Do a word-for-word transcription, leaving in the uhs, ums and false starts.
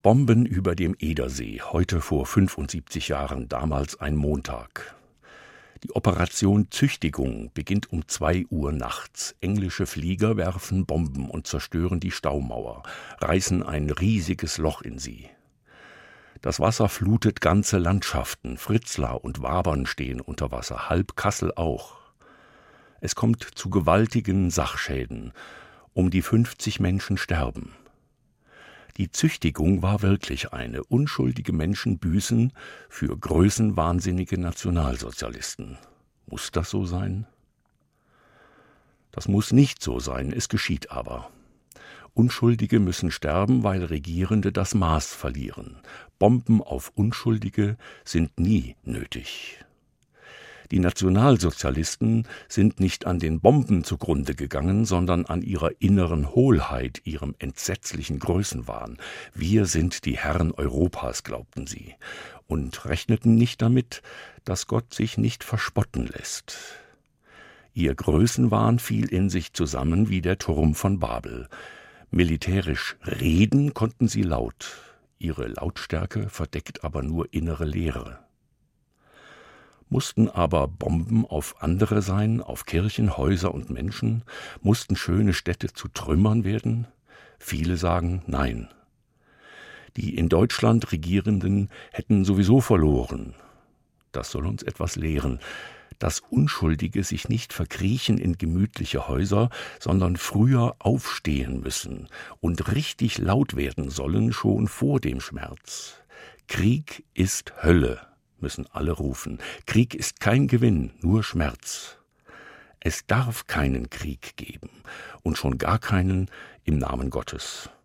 Bomben über dem Edersee, heute vor fünfundsiebzig Jahren, damals ein Montag. Die Operation Züchtigung beginnt um zwei Uhr nachts. Englische Flieger werfen Bomben und zerstören die Staumauer, reißen ein riesiges Loch in sie. Das Wasser flutet ganze Landschaften, Fritzlar und Wabern stehen unter Wasser, halb Kassel auch. Es kommt zu gewaltigen Sachschäden, um die fünfzig Menschen sterben. Die Züchtigung war wirklich eine. Unschuldige Menschen büßen für größenwahnsinnige Nationalsozialisten. Muss das so sein? Das muss nicht so sein, es geschieht aber. Unschuldige müssen sterben, weil Regierende das Maß verlieren. Bomben auf Unschuldige sind nie nötig. Die Nationalsozialisten sind nicht an den Bomben zugrunde gegangen, sondern an ihrer inneren Hohlheit, ihrem entsetzlichen Größenwahn. Wir sind die Herren Europas, glaubten sie, und rechneten nicht damit, dass Gott sich nicht verspotten lässt. Ihr Größenwahn fiel in sich zusammen wie der Turm von Babel. Militärisch reden konnten sie laut, ihre Lautstärke verdeckt aber nur innere Leere. Mussten aber Bomben auf andere sein, auf Kirchen, Häuser und Menschen? Mussten schöne Städte zu Trümmern werden? Viele sagen nein. Die in Deutschland Regierenden hätten sowieso verloren. Das soll uns etwas lehren, dass Unschuldige sich nicht verkriechen in gemütliche Häuser, sondern früher aufstehen müssen und richtig laut werden sollen, schon vor dem Schmerz. Krieg ist Hölle, müssen alle rufen. Krieg ist kein Gewinn, nur Schmerz. Es darf keinen Krieg geben und schon gar keinen im Namen Gottes.